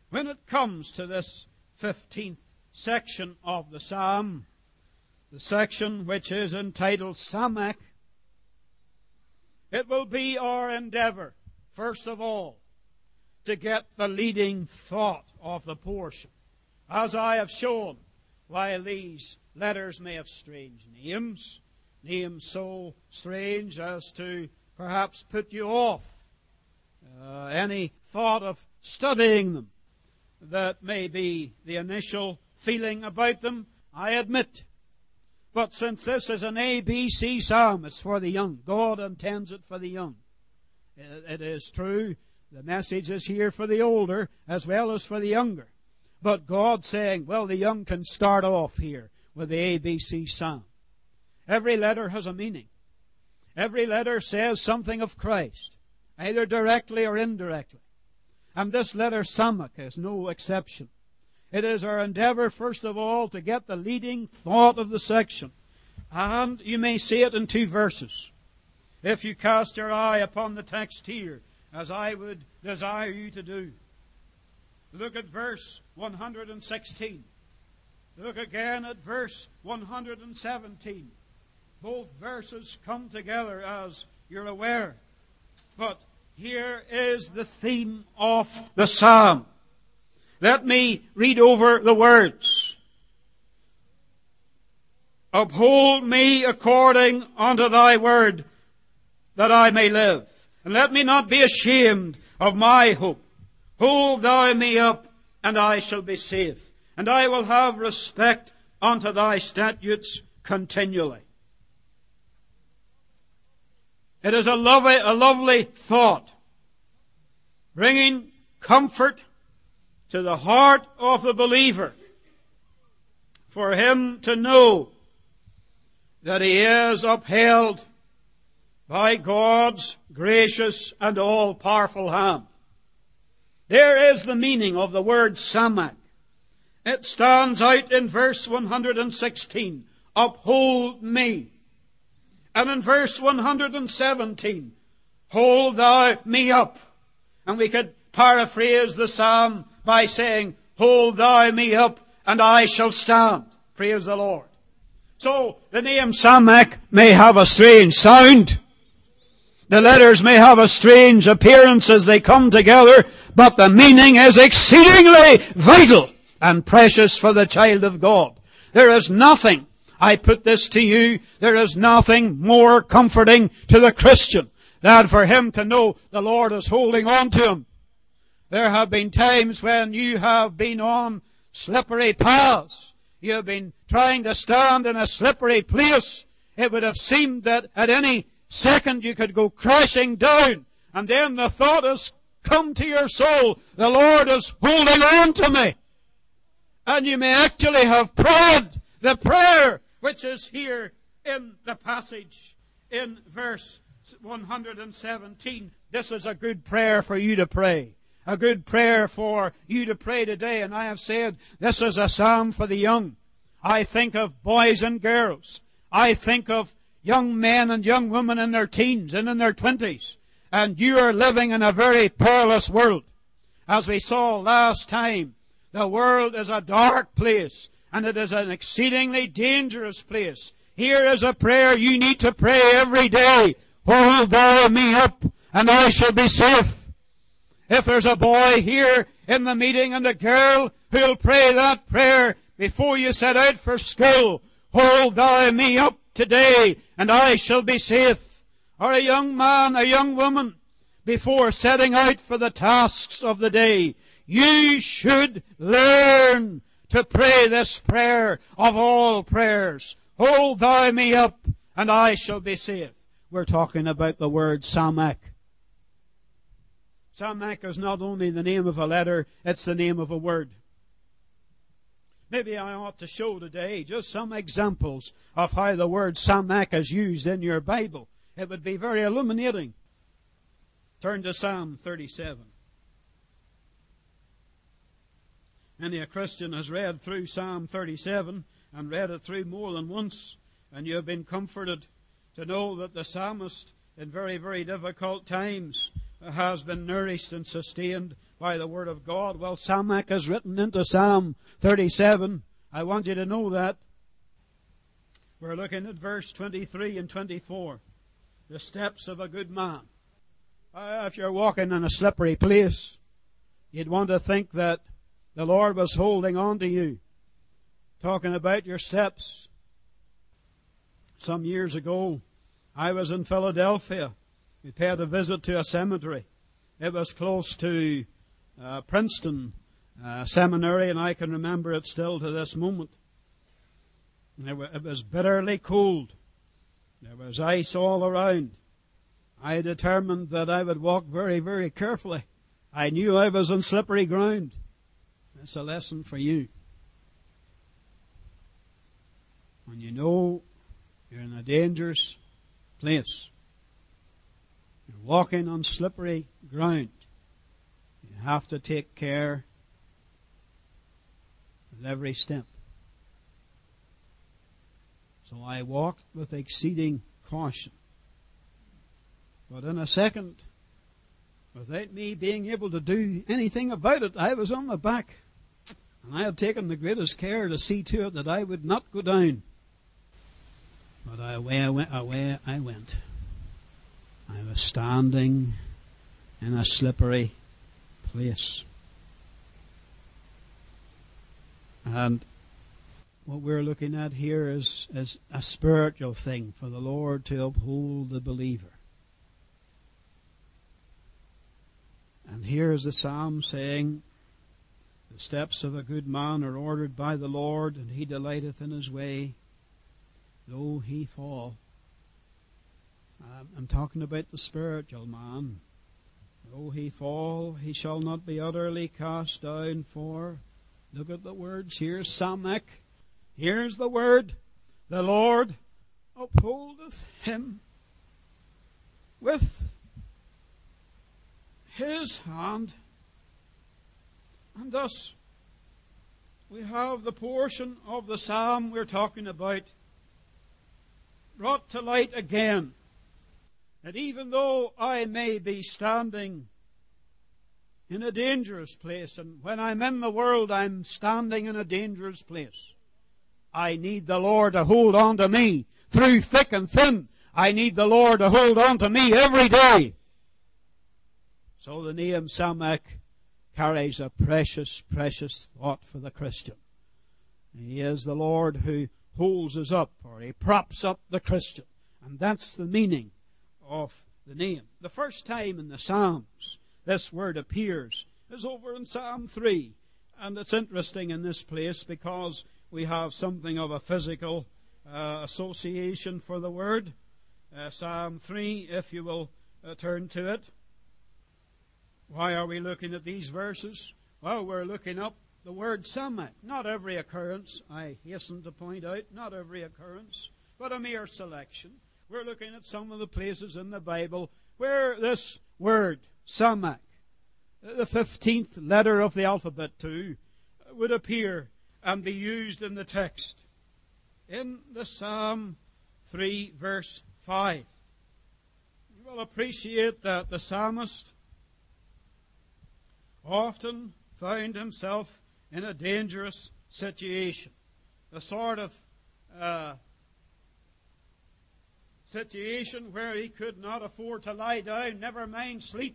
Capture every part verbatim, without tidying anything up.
When it comes to this fifteenth section of the psalm, the section which is entitled Samak, it will be our endeavor, first of all, to get the leading thought of the portion. As I have shown, while these letters may have strange names, names so strange as to perhaps put you off uh, any thought of studying them, that may be the initial feeling about them, I admit. But since this is an A B C psalm, it's for the young. God intends it for the young. It is true, the message is here for the older as well as for the younger. But God's saying, well, the young can start off here with the A B C psalm. Every letter has a meaning. Every letter says something of Christ, either directly or indirectly. And this letter, Samak, is no exception. It is our endeavor, first of all, to get the leading thought of the section. And you may see it in two verses. If you cast your eye upon the text here, as I would desire you to do, look at verse one hundred sixteen. Look again at verse one hundred seventeen. Both verses come together, as you're aware. But here is the theme of the psalm. Let me read over the words. Uphold me according unto thy word, that I may live. And let me not be ashamed of my hope. Hold thou me up, and I shall be safe. And I will have respect unto thy statutes continually. It is a lovely, a lovely thought, bringing comfort to the heart of the believer, for him to know that he is upheld by God's gracious and all-powerful hand. There is the meaning of the word Samak. It stands out in verse one hundred sixteen, uphold me. And in verse one hundred seventeen, hold thou me up. And we could paraphrase the psalm by saying, hold thou me up, and I shall stand. Praise the Lord. So, the name Samak may have a strange sound. The letters may have a strange appearance as they come together, but the meaning is exceedingly vital and precious for the child of God. There is nothing, I put this to you, there is nothing more comforting to the Christian than for him to know the Lord is holding on to him. There have been times when you have been on slippery paths. You have been trying to stand in a slippery place. It would have seemed that at any second you could go crashing down. And then the thought has come to your soul, the Lord is holding on to me. And you may actually have prayed the prayer which is here in the passage in verse one hundred seventeen. This is a good prayer for you to pray. A good prayer for you to pray today. And I have said this is a psalm for the young. I think of boys and girls. I think of young men and young women in their teens and in their twenties. And you are living in a very perilous world. As we saw last time, the world is a dark place, and it is an exceedingly dangerous place. Here is a prayer you need to pray every day. Hold thou me up, and I shall be safe. If there's a boy here in the meeting and a girl who'll pray that prayer before you set out for school, hold thou me up today, and I shall be safe. Or a young man, a young woman, before setting out for the tasks of the day, you should learn to pray this prayer of all prayers. Hold thou me up, and I shall be safe. We're talking about the word Samak. Samak is not only the name of a letter, it's the name of a word. Maybe I ought to show today just some examples of how the word Samak is used in your Bible. It would be very illuminating. Turn to Psalm thirty-seven. Many a Christian has read through Psalm thirty-seven and read it through more than once, and you have been comforted to know that the psalmist in very, very difficult times has been nourished and sustained by the Word of God. Well, Samach is written into Psalm thirty-seven. I want you to know that. We're looking at verse twenty-three and twenty-four. The steps of a good man. Uh, if you're walking in a slippery place, you'd want to think that the Lord was holding on to you. Talking about your steps. Some years ago, I was in Philadelphia. We paid a visit to a cemetery. It was close to uh, Princeton uh, Seminary, and I can remember it still to this moment. It, w- it was bitterly cold. There was ice all around. I determined that I would walk very, very carefully. I knew I was on slippery ground. That's a lesson for you. When you know you're in a dangerous place, you're walking on slippery ground, you have to take care with every step. So I walked with exceeding caution. But in a second, without me being able to do anything about it, I was on my back. And I had taken the greatest care to see to it that I would not go down. But away I went, away I went. I was standing in a slippery place. And what we're looking at here is, is a spiritual thing for the Lord to uphold the believer. And here is the psalm saying, the steps of a good man are ordered by the Lord, and he delighteth in his way. Though he fall. Um, I'm talking about the spiritual man. Though he fall, he shall not be utterly cast down, for, look at the words. Here's Samach. Here's the word. The Lord upholdeth him with his hand. And thus, we have the portion of the psalm we're talking about brought to light again, that even though I may be standing in a dangerous place, and when I'm in the world I'm standing in a dangerous place, I need the Lord to hold on to me through thick and thin. I need the Lord to hold on to me every day. So the name Samach carries a precious, precious thought for the Christian. He is the Lord who holds us up, or he props up the Christian. And that's the meaning of the name. The first time in the Psalms this word appears is over in Psalm three. And it's interesting in this place because we have something of a physical uh, association for the word. Uh, Psalm three, if you will uh, turn to it. Why are we looking at these verses? Well, we're looking up the word Samach. Not every occurrence, I hasten to point out, not every occurrence, but a mere selection. We're looking at some of the places in the Bible where this word, Samach, the fifteenth letter of the alphabet too, would appear and be used in the text. In the Psalm three, verse five, you will appreciate that the psalmist often found himself in a dangerous situation. The sort of uh, situation where he could not afford to lie down, never mind sleep.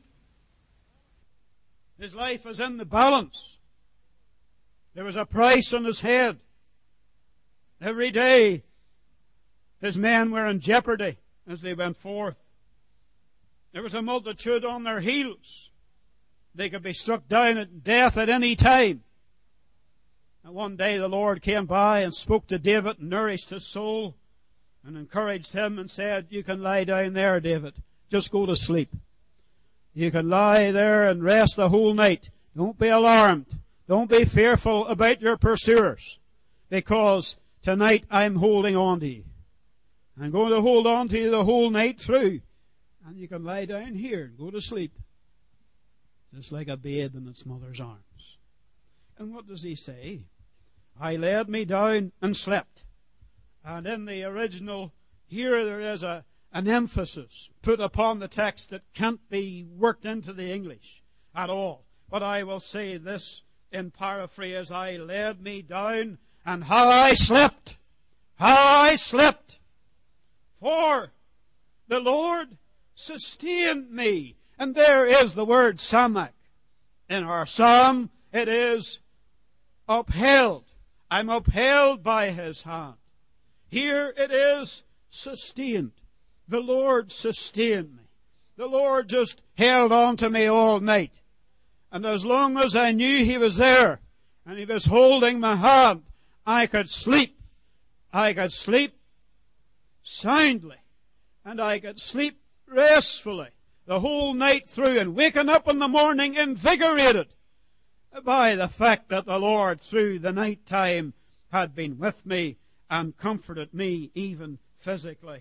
His life was in the balance. There was a price on his head. Every day his men were in jeopardy as they went forth. There was a multitude on their heels. They could be struck down at death at any time. And one day the Lord came by and spoke to David and nourished his soul and encouraged him and said, you can lie down there, David. Just go to sleep. You can lie there and rest the whole night. Don't be alarmed. Don't be fearful about your pursuers, because tonight I'm holding on to you. I'm going to hold on to you the whole night through. And you can lie down here and go to sleep, just like a babe in its mother's arms. And what does he say? I laid me down and slept. And in the original, here there is a, an emphasis put upon the text that can't be worked into the English at all. But I will say this in paraphrase: I laid me down, and how I slept! How I slept! For the Lord sustained me. And there is the word samak. In our psalm, it is upheld. I'm upheld by His hand. Here it is sustained. The Lord sustained me. The Lord just held on to me all night. And as long as I knew He was there, and He was holding my hand, I could sleep. I could sleep soundly. And I could sleep restfully the whole night through, and waking up in the morning invigorated by the fact that the Lord through the night time had been with me and comforted me even physically.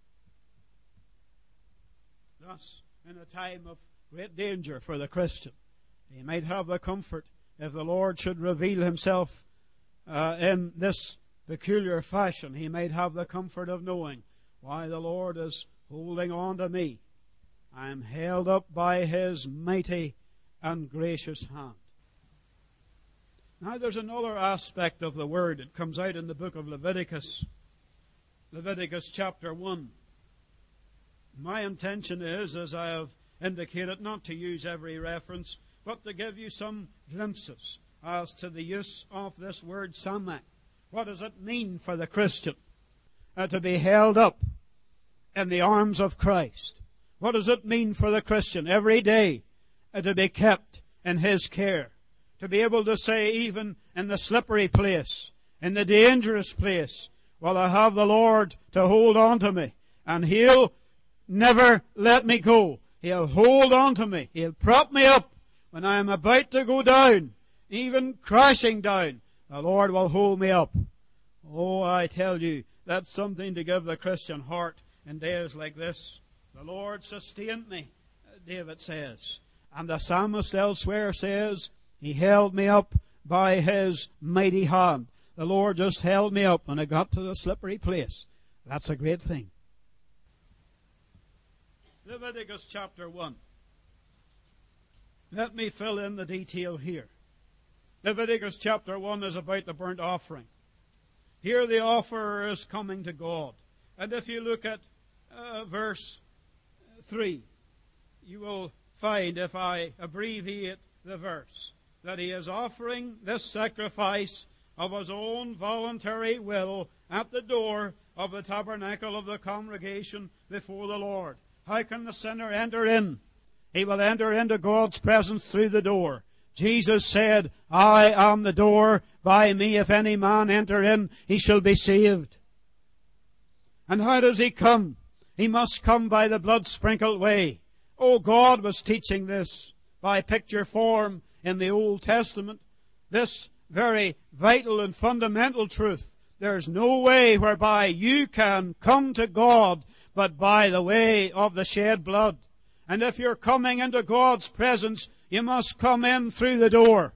Thus, in a time of great danger for the Christian, he might have the comfort, if the Lord should reveal Himself uh, in this peculiar fashion, he might have the comfort of knowing, why, the Lord is holding on to me. I am held up by His mighty and gracious hand. Now there's another aspect of the word. It comes out in the book of Leviticus. Leviticus chapter one. My intention is, as I have indicated, not to use every reference, but to give you some glimpses as to the use of this word samak. What does it mean for the Christian uh, to be held up in the arms of Christ? What does it mean for the Christian every day uh, to be kept in His care? To be able to say, even in the slippery place, in the dangerous place, well, I have the Lord to hold on to me, and He'll never let me go. He'll hold on to me. He'll prop me up when I am about to go down, even crashing down. The Lord will hold me up. Oh, I tell you, that's something to give the Christian heart in days like this. The Lord sustained me, David says. And the psalmist elsewhere says, He held me up by His mighty hand. The Lord just held me up when I got to the slippery place. That's a great thing. Leviticus chapter one. Let me fill in the detail here. Leviticus chapter one is about the burnt offering. Here the offerer is coming to God. And if you look at uh, verse three, you will find, if I abbreviate the verse, that he is offering this sacrifice of his own voluntary will at the door of the tabernacle of the congregation before the Lord. How can the sinner enter in? He will enter into God's presence through the door. Jesus said, I am the door. By me, if any man enter in, he shall be saved. And how does he come? He must come by the blood-sprinkled way. Oh, God was teaching this by picture form in the Old Testament. This very vital and fundamental truth. There's no way whereby you can come to God but by the way of the shed blood. And if you're coming into God's presence, you must come in through the door.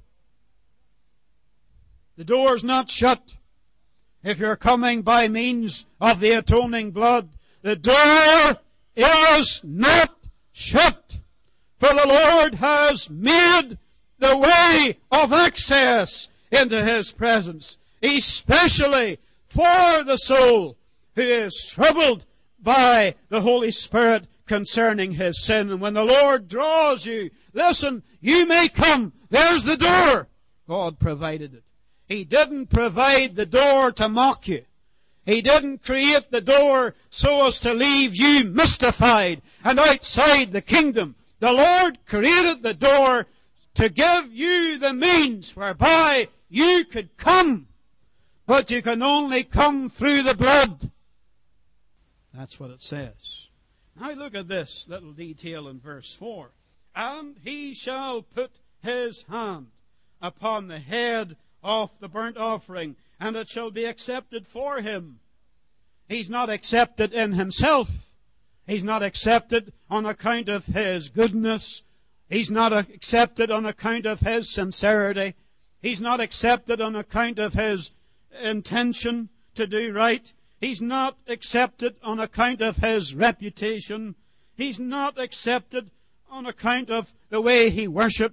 The door's not shut. If you're coming by means of the atoning blood, the door is not shut. For the Lord has made the way of access into His presence, especially for the soul who is troubled by the Holy Spirit concerning his sin. And when the Lord draws you, listen, you may come. There's the door. God provided it. He didn't provide the door to mock you. He didn't create the door so as to leave you mystified and outside the kingdom. The Lord created the door to give you the means whereby you could come. But you can only come through the blood. That's what it says. Now look at this little detail in verse four. And he shall put his hand upon the head of the burnt offering, and it shall be accepted for him. He's not accepted in himself. He's not accepted on account of his goodness. He's not accepted on account of his sincerity. He's not accepted on account of his intention to do right. He's not accepted on account of his reputation. He's not accepted on account of the way he worships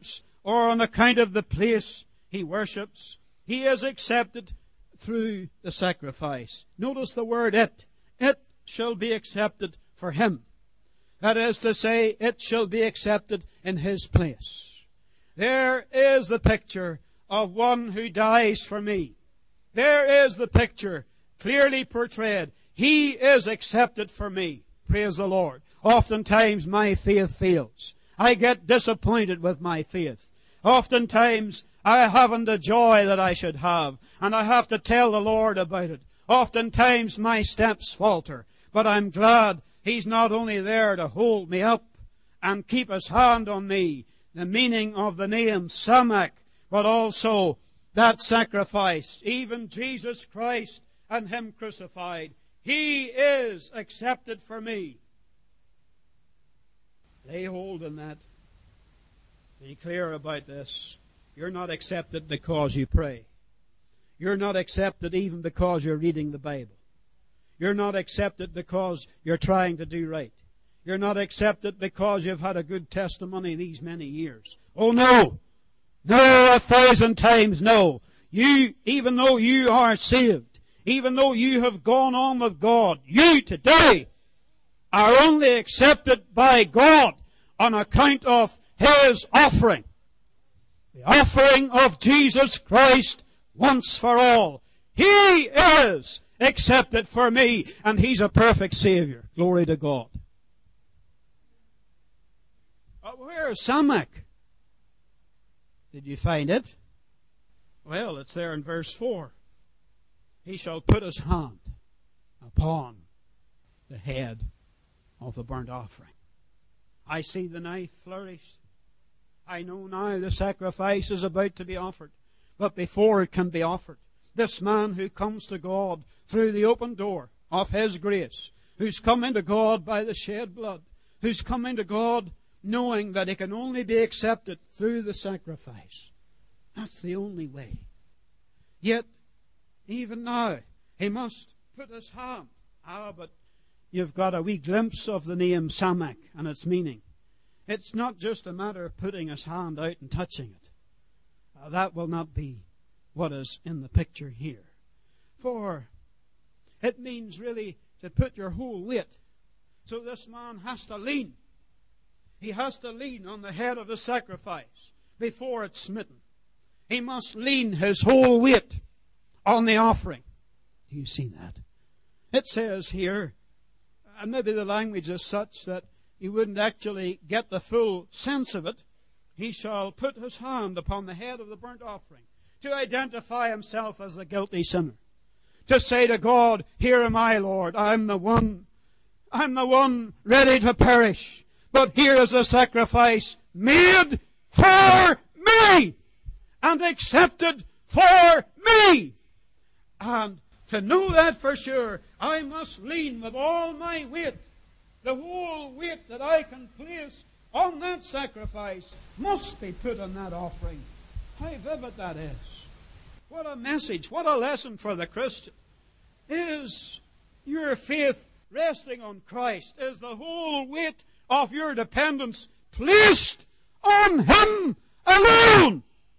or on account of the place he worships. He is accepted through the sacrifice. Notice the word it. It shall be accepted for him. That is to say, it shall be accepted in his place. There is the picture of one who dies for me. There is the picture clearly portrayed. He is accepted for me. Praise the Lord. Oftentimes my faith fails. I get disappointed with my faith. Oftentimes I haven't the joy that I should have, and I have to tell the Lord about it. Oftentimes my steps falter, but I'm glad He's not only there to hold me up and keep His hand on me, the meaning of the name Samak, but also that sacrifice, even Jesus Christ and Him crucified. He is accepted for me. Lay hold on that. Be clear about this. You're not accepted because you pray. You're not accepted even because you're reading the Bible. You're not accepted because you're trying to do right. You're not accepted because you've had a good testimony these many years. Oh no! No, a thousand times no. You, even though you are saved, even though you have gone on with God, you today are only accepted by God on account of His offering. The offering of Jesus Christ once for all. He is accepted for me, and He's a perfect Savior. Glory to God. But where's Samak? Did you find it? Well, it's there in verse four. He shall put his hand upon the head of the burnt offering. I see the knife flourish. I know now the sacrifice is about to be offered. But before it can be offered, this man who comes to God through the open door of His grace, who's come into God by the shed blood, who's come into God knowing that he can only be accepted through the sacrifice. That's the only way. Yet, even now, he must put his hand. Ah, but you've got a wee glimpse of the name Samak and its meaning. It's not just a matter of putting his hand out and touching it. Uh, that will not be what is in the picture here. For it means really to put your whole weight. So this man has to lean. He has to lean on the head of the sacrifice before it's smitten. He must lean his whole weight on the offering. Do you see that? It says here, and maybe the language is such that you wouldn't actually get the full sense of it. He shall put his hand upon the head of the burnt offering to identify himself as the guilty sinner. To say to God, here am I, Lord. I'm the one. I'm the one ready to perish. But here is a sacrifice made for me and accepted for me. And to know that for sure, I must lean with all my weight. The whole weight that I can place on that sacrifice must be put on that offering. How vivid that is. What a message, what a lesson for the Christian. Is your faith resting on Christ? Is the whole weight of your dependence placed on Him alone?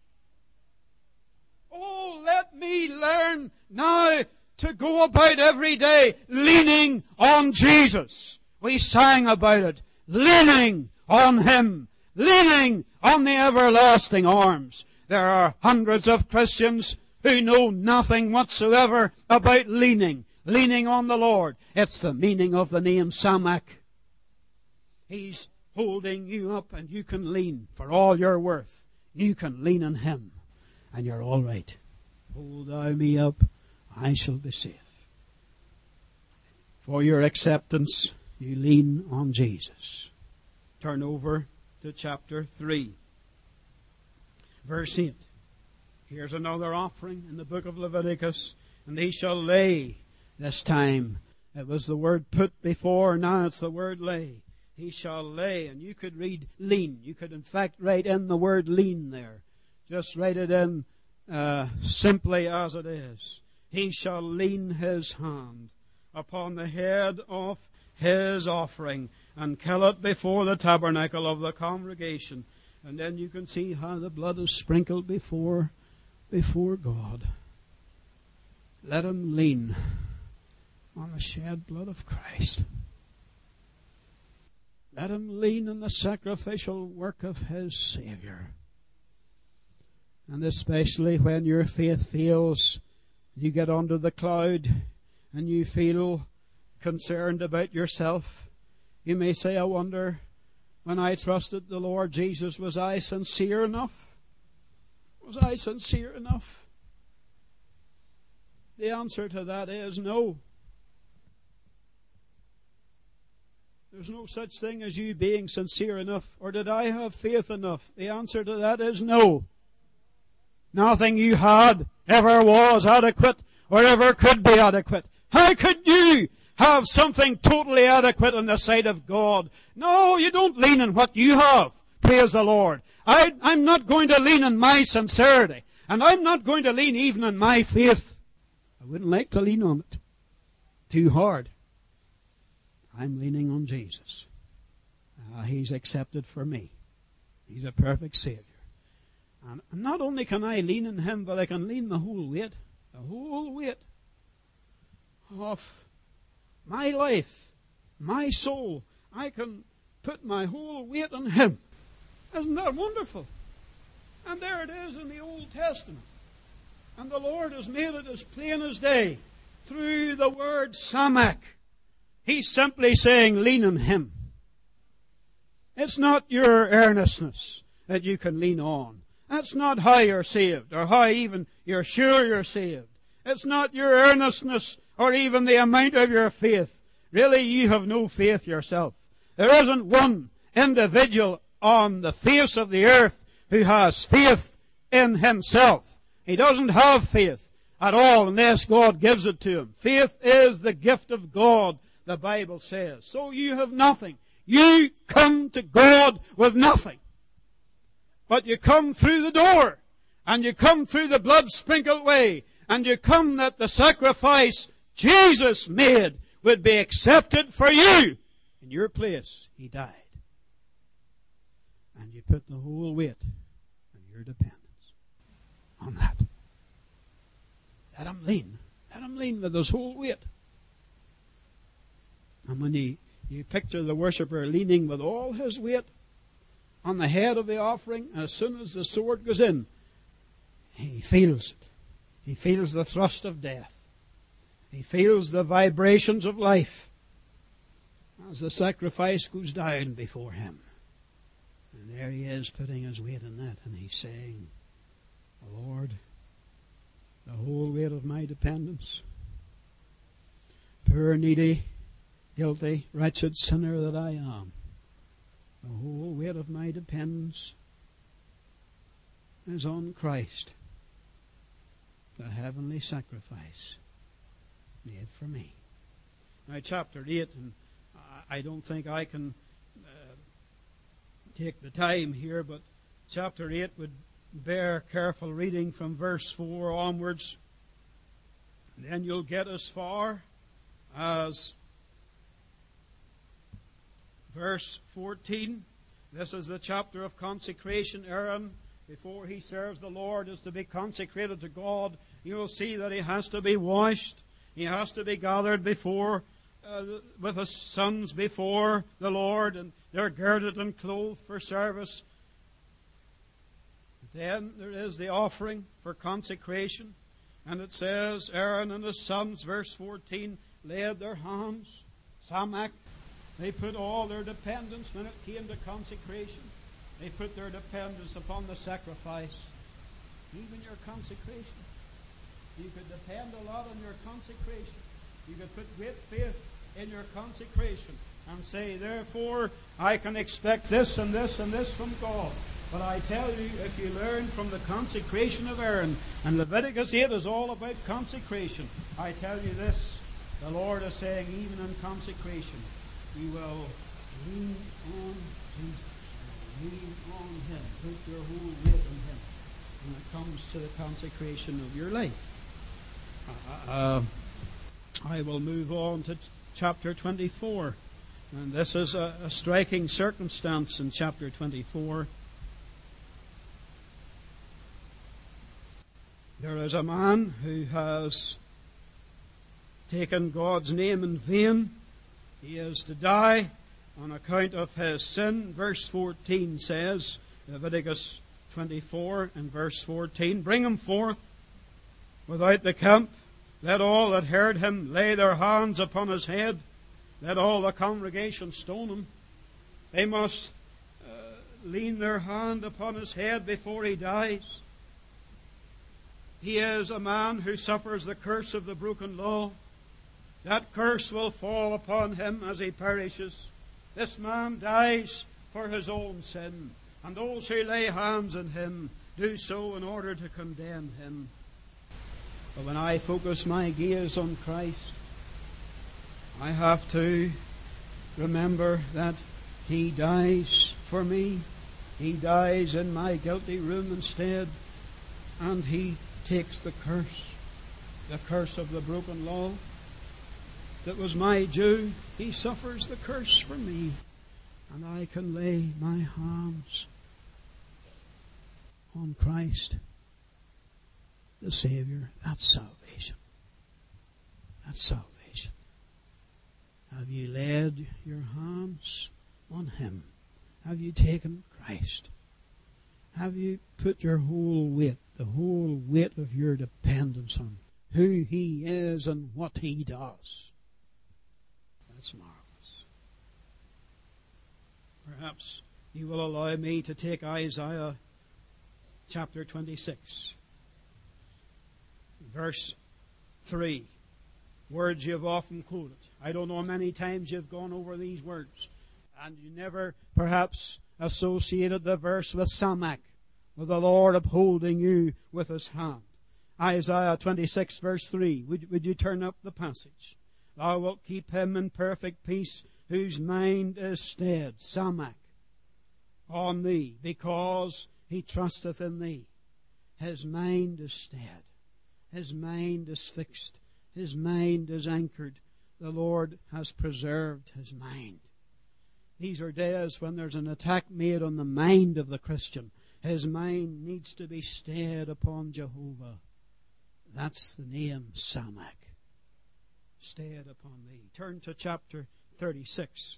Oh, let me learn now to go about every day leaning on Jesus. We sang about it. Leaning on Him. Leaning on the everlasting arms. There are hundreds of Christians who know nothing whatsoever about leaning. Leaning on the Lord. It's the meaning of the name Samak. He's holding you up and you can lean for all you're worth. You can lean on Him and you're all right. Hold thou me up, I shall be safe. For your acceptance, you lean on Jesus. Turn over to chapter three. Verse eight. Here's another offering in the book of Leviticus. And he shall lay. This time it was the word put before, now it's the word lay. He shall lay, and you could read lean. You could in fact write in the word lean there. Just write it in uh, simply as it is. He shall lean his hand upon the head of his offering and kill it before the tabernacle of the congregation. And then you can see how the blood is sprinkled before, before God. Let him lean on the shed blood of Christ. Let him lean on the sacrificial work of his Savior. And especially when your faith fails, you get under the cloud and you feel concerned about yourself. You may say, I wonder, when I trusted the Lord Jesus, was I sincere enough? Was I sincere enough? The answer to that is no. There's no such thing as you being sincere enough. Or did I have faith enough? The answer to that is no. Nothing you had ever was adequate or ever could be adequate. How could you have something totally adequate in the sight of God? No, you don't lean on what you have. Praise the Lord. I, I'm not going to lean on my sincerity. And I'm not going to lean even on my faith. I wouldn't like to lean on it too hard. I'm leaning on Jesus. Uh, he's accepted for me. He's a perfect Savior. And not only can I lean on him, but I can lean the whole weight, the whole weight of my life, my soul. I can put my whole weight on him. Isn't that wonderful? And there it is in the Old Testament. And the Lord has made it as plain as day through the word Samak. He's simply saying, lean on him. It's not your earnestness that you can lean on. That's not how you're saved, or how even you're sure you're saved. It's not your earnestness, or even the amount of your faith. Really, you have no faith yourself. There isn't one individual on the face of the earth who has faith in himself. He doesn't have faith at all unless God gives it to him. Faith is the gift of God, the Bible says. So you have nothing. You come to God with nothing. But you come through the door, and you come through the blood-sprinkled way, and you come that the sacrifice Jesus made would be accepted for you. In your place, he died. And you put the whole weight of your dependence on that. Let him lean. Let him lean with his whole weight. And when you, you picture the worshipper leaning with all his weight on the head of the offering, as soon as the sword goes in, he feels it. He feels the thrust of death. He feels the vibrations of life as the sacrifice goes down before him. And there he is putting his weight in that, and he's saying, Lord, the whole weight of my dependence, poor, needy, guilty, wretched sinner that I am, the whole weight of my dependence is on Christ, the heavenly sacrifice made for me. Now, chapter eight, and I don't think I can uh, take the time here, but chapter eight would bear careful reading from verse four onwards. Then you'll get as far as verse fourteen. This is the chapter of consecration. Aaron, before he serves the Lord, is to be consecrated to God. You will see that he has to be washed. He has to be gathered before, uh, with his sons before the Lord, and they're girded and clothed for service. Then there is the offering for consecration. And it says, Aaron and his sons, verse fourteen, laid their hands, Samak. They put all their dependence when it came to consecration. They put their dependence upon the sacrifice. Even your consecration. You could depend a lot on your consecration. You could put great faith in your consecration and say, therefore, I can expect this and this and this from God. But I tell you, if you learn from the consecration of Aaron, and Leviticus eight is all about consecration, I tell you this, the Lord is saying, even in consecration, you will lean on Jesus. Lean on him. Put your whole weight on him when it comes to the consecration of your life. Uh, uh, I will move on to chapter twenty-four. And this is a, a striking circumstance in chapter twenty-four. There is a man who has taken God's name in vain. He is to die on account of his sin. Verse fourteen says, Leviticus twenty-four and verse fourteen, bring him forth without the camp. Let all that heard him lay their hands upon his head. Let all the congregation stone him. They must uh, lean their hand upon his head before he dies. He is a man who suffers the curse of the broken law. That curse will fall upon him as he perishes. This man dies for his own sin, and those who lay hands on him do so in order to condemn him. But when I focus my gaze on Christ, I have to remember that He dies for me. He dies in my guilty room instead, and He takes the curse, the curse of the broken law that was my due. He suffers the curse for me, and I can lay my hands on Christ, the Savior. That's salvation. That's salvation. Have you laid your hands on Him? Have you taken Christ? Have you put your whole weight, the whole weight of your dependence on who He is and what He does? That's marvelous. Perhaps you will allow me to take Isaiah chapter twenty-six, verse three. Words you've often quoted. I don't know how many times you've gone over these words, and you never perhaps associated the verse with Samach, with the Lord upholding you with His hand. Isaiah twenty-six verse three. Would, would you turn up the passage? Thou wilt keep him in perfect peace, whose mind is stayed, Samach, on thee, because he trusteth in thee. His mind is stayed. His mind is fixed. His mind is anchored. The Lord has preserved his mind. These are days when there's an attack made on the mind of the Christian. His mind needs to be stayed upon Jehovah. That's the name, Samach. Stayed upon thee. Turn to chapter thirty-six.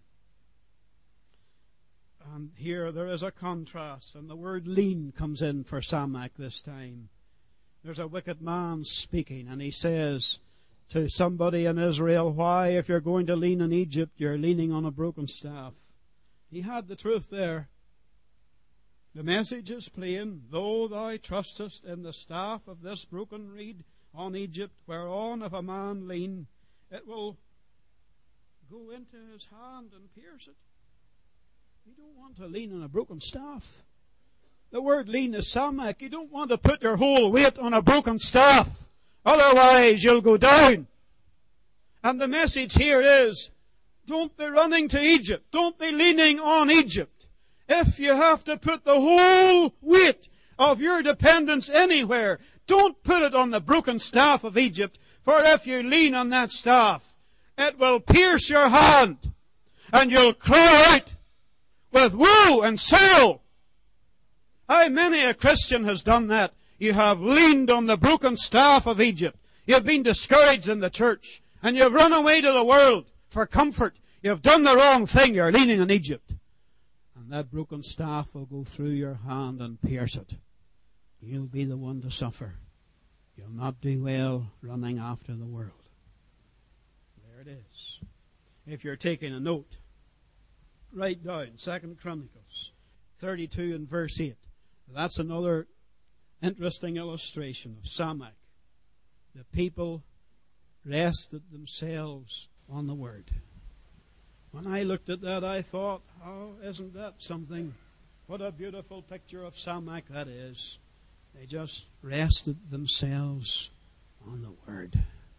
And here there is a contrast, and the word lean comes in for Samach this time. There's a wicked man speaking, and he says to somebody in Israel, why, if you're going to lean on Egypt, you're leaning on a broken staff. He had the truth there. The message is plain. Though thou trustest in the staff of this broken reed on Egypt, whereon if a man lean, it will go into his hand and pierce it. You don't want to lean on a broken staff. The word lean is Samach. You don't want to put your whole weight on a broken staff. Otherwise you'll go down. And the message here is, don't be running to Egypt. Don't be leaning on Egypt. If you have to put the whole weight of your dependence anywhere, don't put it on the broken staff of Egypt. For if you lean on that staff, it will pierce your hand, and you'll cry out with woe and sorrow. How many a Christian has done that? You have leaned on the broken staff of Egypt. You've been discouraged in the church, and you've run away to the world for comfort. You've done the wrong thing. You're leaning on Egypt. And that broken staff will go through your hand and pierce it. You'll be the one to suffer. You'll not do well running after the world. There it is. If you're taking a note, write down Second Chronicles thirty-two and verse eight. That's another interesting illustration of Samach. The people rested themselves on the Word. When I looked at that, I thought, oh, isn't that something? What a beautiful picture of Samach that is. They just rested themselves on the Word.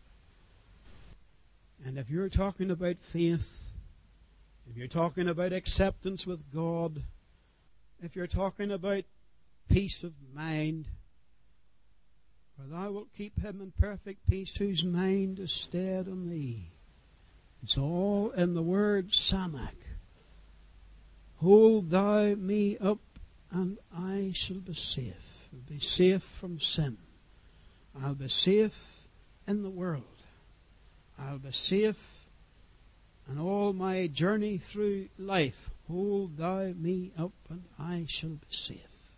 And if you're talking about faith, if you're talking about acceptance with God, if you're talking about peace of mind, for thou wilt keep him in perfect peace whose mind is stayed on thee. It's all in the word Samach. Hold thou me up, and I shall be safe. Be safe from sin. I'll be safe in the world. I'll be safe in all my journey through life. Hold thou me up and I shall be safe.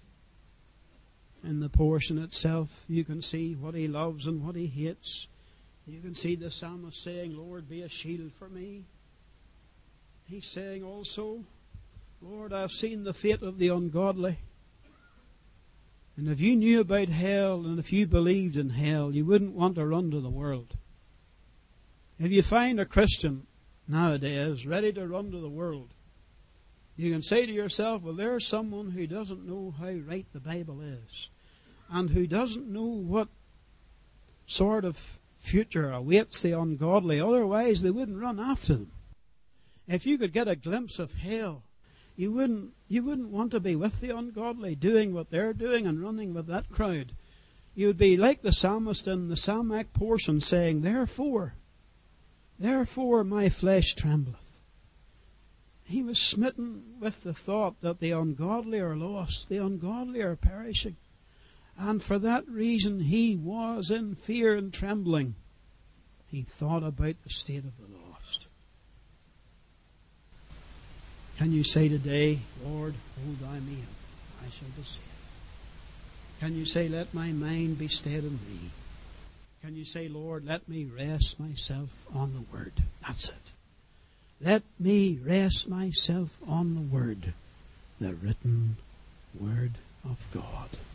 In the portion itself, you can see what he loves and what he hates. You can see the psalmist saying, Lord, be a shield for me. He's saying also, Lord, I've seen the fate of the ungodly. And if you knew about hell and if you believed in hell, you wouldn't want to run to the world. If you find a Christian nowadays ready to run to the world, you can say to yourself, well, there's someone who doesn't know how right the Bible is and who doesn't know what sort of future awaits the ungodly. Otherwise, they wouldn't run after them. If you could get a glimpse of hell, you wouldn't, you wouldn't want to be with the ungodly, doing what they're doing and running with that crowd. You would be like the psalmist in the Psalmic portion saying, Therefore, therefore my flesh trembleth. He was smitten with the thought that the ungodly are lost, the ungodly are perishing. And for that reason he was in fear and trembling. He thought about the state of the lost. Can you say today, Lord, hold thou me up, I shall be safe? Can you say, let my mind be stayed on thee? Can you say, Lord, let me rest myself on the Word? That's it. Let me rest myself on the Word, the written Word of God.